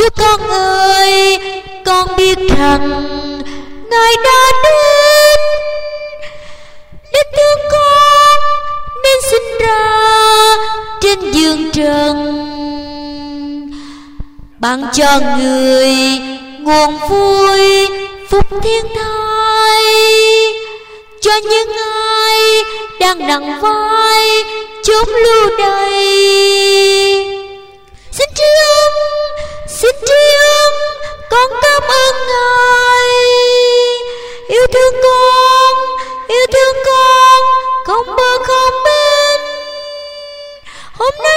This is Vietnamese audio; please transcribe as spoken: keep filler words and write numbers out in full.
Chúa con ơi, con biết rằng Ngài đã đến để thương con, nên sinh ra trên giường trần, ban cho người nguồn vui phúc thiên thai, cho những ai đang nặng vai chốn lưu đày. Xin tri ân, xin tri ân, con cảm ơn Ngài. Yêu thương con, yêu thương con không bờ không bên. Hôm nay